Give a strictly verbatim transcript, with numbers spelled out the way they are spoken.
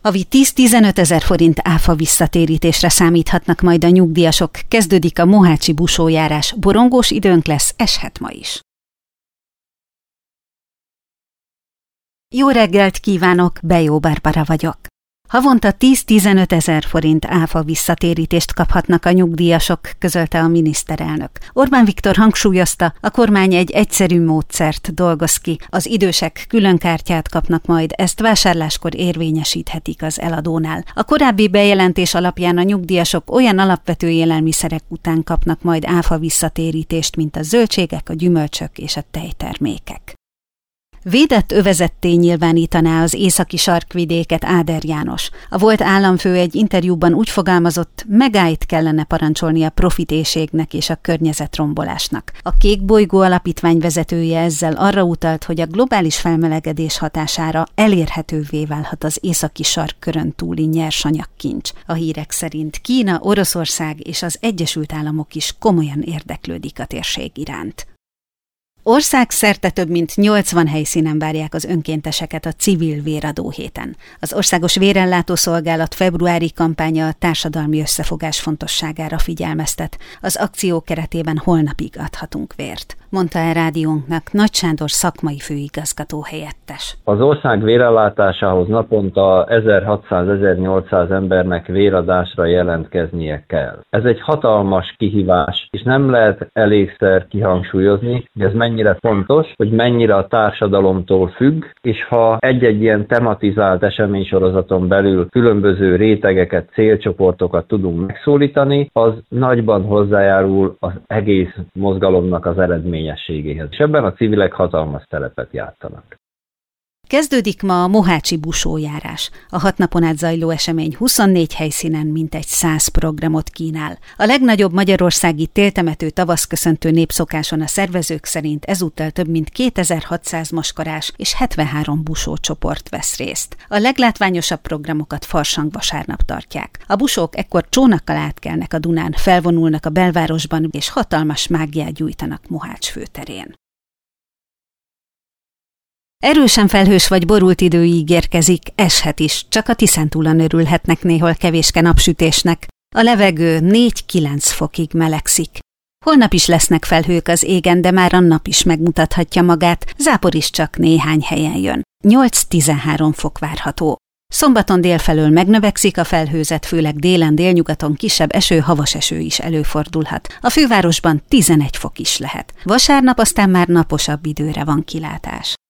Havi tíz-tizenöt ezer forint áfa visszatérítésre számíthatnak majd a nyugdíjasok. Kezdődik a mohácsi busójárás. Borongós időnk lesz, eshet ma is. Jó reggelt kívánok, Bejó Barbara vagyok. Havonta tíz-tizenöt ezer forint áfa visszatérítést kaphatnak a nyugdíjasok, közölte a miniszterelnök. Orbán Viktor hangsúlyozta, a kormány egy egyszerű módszert dolgoz ki. Az idősek külön kártyát kapnak majd, ezt vásárláskor érvényesíthetik az eladónál. A korábbi bejelentés alapján a nyugdíjasok olyan alapvető élelmiszerek után kapnak majd áfa visszatérítést, mint a zöldségek, a gyümölcsök és a tejtermékek. Védett övezetté nyilvánítaná az északi sarkvidéket Áder János. A volt államfő egy interjúban úgy fogalmazott, megállt kellene parancsolni a profitéhségnek és a környezetrombolásnak. A Kék Bolygó Alapítvány vezetője ezzel arra utalt, hogy a globális felmelegedés hatására elérhetővé válhat az északi sarkkörön túli nyersanyagkincs. A hírek szerint Kína, Oroszország és az Egyesült Államok is komolyan érdeklődik a térség iránt. Országszerte több mint nyolcvan helyszínen várják az önkénteseket a civil véradó héten. Az Országos Vérellátó Szolgálat februári kampánya a társadalmi összefogás fontosságára figyelmeztet. Az akció keretében holnapig adhatunk vért, mondta el rádiónknak Nagy Sándor szakmai főigazgató helyettes. Az ország vérellátásához naponta ezerhatszáz-ezernyolcszáz embernek véradásra jelentkeznie kell. Ez egy hatalmas kihívás, és nem lehet elégszer kihangsúlyozni, hogy ez mennyire fontos, hogy mennyire a társadalomtól függ, és ha egy-egy ilyen tematizált eseménysorozaton belül különböző rétegeket, célcsoportokat tudunk megszólítani, az nagyban hozzájárul az egész mozgalomnak az eredményességéhez. És ebben a civilek hatalmas szerepet játszanak. Kezdődik ma a mohácsi busójárás. A hat napon át zajló esemény huszonnégy helyszínen mintegy száz programot kínál. A legnagyobb magyarországi téltemető tavaszköszöntő népszokáson a szervezők szerint ezúttal több mint kétezer-hatszáz maskarás és hetvenhárom busócsoport vesz részt. A leglátványosabb programokat Farsang vasárnap tartják. A busók ekkor csónakkal átkelnek a Dunán, felvonulnak a belvárosban és hatalmas mágiát gyújtanak Mohács főterén. Erősen felhős vagy borult idő ígérkezik, eshet is, csak a Tiszántúlon örülhetnek néhol kevéske napsütésnek. A levegő négy-kilenc fokig melegszik. Holnap is lesznek felhők az égen, de már a nap is megmutathatja magát, zápor is csak néhány helyen jön. nyolc-tizenhárom fok várható. Szombaton délfelől megnövekszik a felhőzet, főleg délen-délnyugaton kisebb eső, havas eső is előfordulhat. A fővárosban tizenegy fok is lehet. Vasárnap aztán már naposabb időre van kilátás.